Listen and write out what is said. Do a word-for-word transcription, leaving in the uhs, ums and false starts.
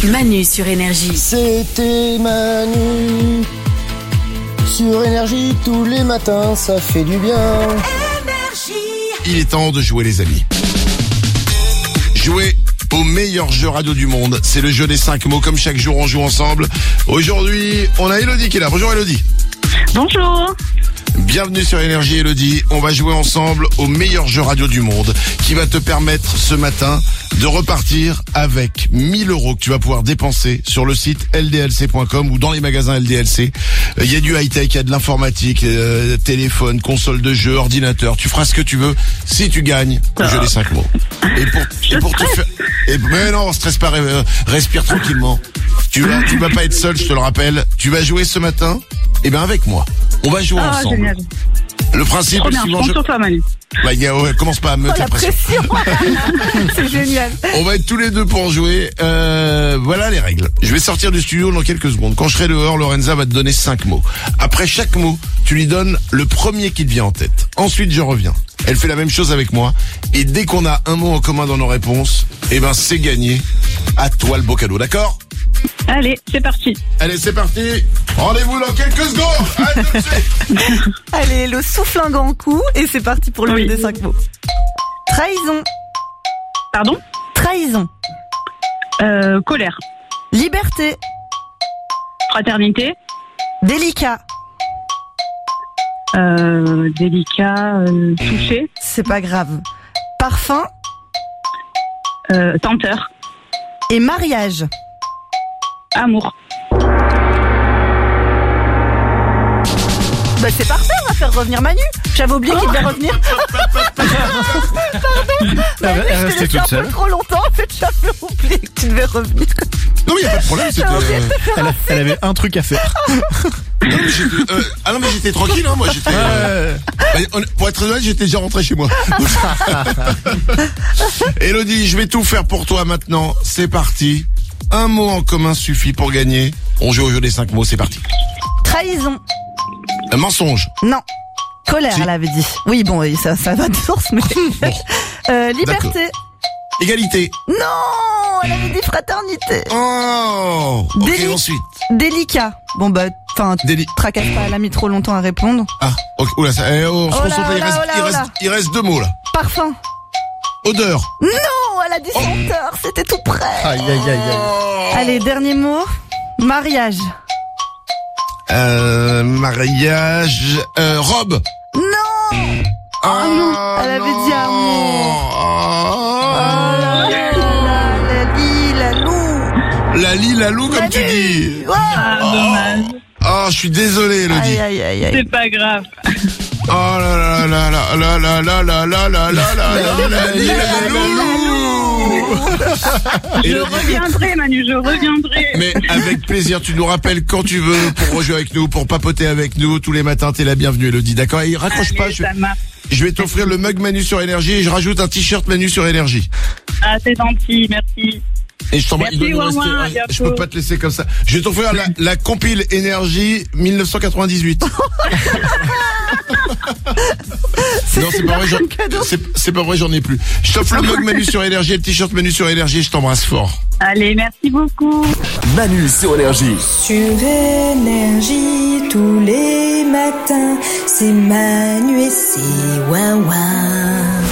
Manu sur Énergie. C'était Manu sur Énergie, tous les matins, ça fait du bien. Il est temps de jouer, les amis. Jouer au meilleur jeu radio du monde. C'est le jeu des cinq mots. Comme chaque jour, on joue ensemble. Aujourd'hui, on a Elodie qui est là. Bonjour Elodie. Bonjour. Bienvenue sur Énergie, Elodie. On va jouer ensemble au meilleur jeu radio du monde qui va te permettre ce matin de repartir avec mille euros que tu vas pouvoir dépenser sur le site L D L C point com ou dans les magasins L D L C. Il y a du high-tech, il y a de l'informatique, euh, téléphone, console de jeu, ordinateur. Tu feras ce que tu veux si tu gagnes le jeu des cinq mots. Et pour, et pour te faire... Et, mais non, stresse pas, euh, respire tranquillement. Tu vas, tu vas pas être seul, je te le rappelle. Tu vas jouer ce matin, et ben avec moi. On va jouer Ah, ensemble. génial. Le principe Trop est bien, je suivant. compte je- sur toi, Manu. Bah, y a- ouais, commence pas à me Oh, faire la pression. pression. C'est génial. On va être tous les deux pour jouer. Euh, voilà les règles. Je vais sortir du studio dans quelques secondes. Quand je serai dehors, Lorenza va te donner cinq mots. Après chaque mot, tu lui donnes le premier qui te vient en tête. Ensuite, je reviens. Elle fait la même chose avec moi. Et dès qu'on a un mot en commun dans nos réponses, eh ben c'est gagné. À toi le beau cadeau, d'accord ? Allez, c'est parti. Allez, c'est parti. Rendez-vous dans quelques secondes. À tout de suite. Allez, le souffle un grand coup et c'est parti pour le Oui. jeu des cinq mots. Trahison. Pardon Trahison. euh, Colère. Liberté. Fraternité. Délicat. Euh, délicat. Euh, touché. C'est pas grave. Parfum Euh, tenteur. et mariage. Amour. Bah c'est parfait, on va faire revenir Manu. J'avais oublié qu'il devait revenir. Pardon. Manu, elle je restait t'ai laissé toute un peu seule. trop longtemps. En fait, j'avais oublié que tu devais revenir. Non mais y a pas de problème. C'était. euh, Elle, a- elle avait un truc à faire. non, mais j'étais, euh, ah non mais j'étais tranquille. Hein, moi j'étais. euh, bah, on- pour être honnête, j'étais déjà rentré chez moi. Elodie, je vais tout faire pour toi maintenant. C'est parti. Un mot en commun suffit pour gagner. On joue au jeu des cinq mots. C'est parti. Trahison. Un mensonge. Non. Colère, Si. elle avait dit. Oui, bon, et ça, ça va de source, mais... Bon. Euh, liberté. Égalité. Non, elle avait dit fraternité. Oh. Ok, Délic- ensuite. Délicat. Bon, bah, enfin, Délit. tracasse pas, elle a mis trop longtemps à répondre. Ah. Ok. Oula, ça, eh, oh, on se Oh là, concentre. oh Il là, reste, oh là, il oh reste, là. il reste deux mots là. Parfum. Odeur. Non, elle a dit senteur, c'était tout près. Aïe, aïe, aïe, aïe. Oh. Allez, dernier mot. Mariage. Euh, mariage. Euh, robe. Non. Ah non, elle avait dit amour. Oh Ah. là là là, la lit, la loup. La lit, la loup, comme tu dis. Ouais. Ah, dommage. Ah, je suis désolé, Elodie. Aïe, aïe, aïe, aïe. C'est pas grave. Oh là là là là là là là là là là là là la lit, la loup. Je Elodie, reviendrai, Manu, je reviendrai. mais avec plaisir, tu nous rappelles quand tu veux pour rejouer avec nous, pour papoter avec nous tous les matins. T'es la bienvenue, Elodie, d'accord? Et raccroche pas, Allez, je, ça marche. je vais t'offrir le mug Manu sur Énergie et je rajoute un t-shirt Manu sur Énergie. Ah, c'est gentil, merci. Et je t'envoie, Merci, il doit nous Ouin rester, Ouin, à hein, je bientôt. peux pas te laisser comme ça. Je vais t'offrir la, la compile Énergie mille neuf cent quatre-vingt-dix-huit. Non, c'est pas vrai, j'en, c'est, c'est pas vrai, j'en ai plus. Je t'offre le mug Manu sur Énergie et le t-shirt Manu sur Énergie, je t'embrasse fort. Allez, merci beaucoup. Manu sur Énergie. Sur Énergie, tous les matins, c'est Manu et c'est Ouin Ouin.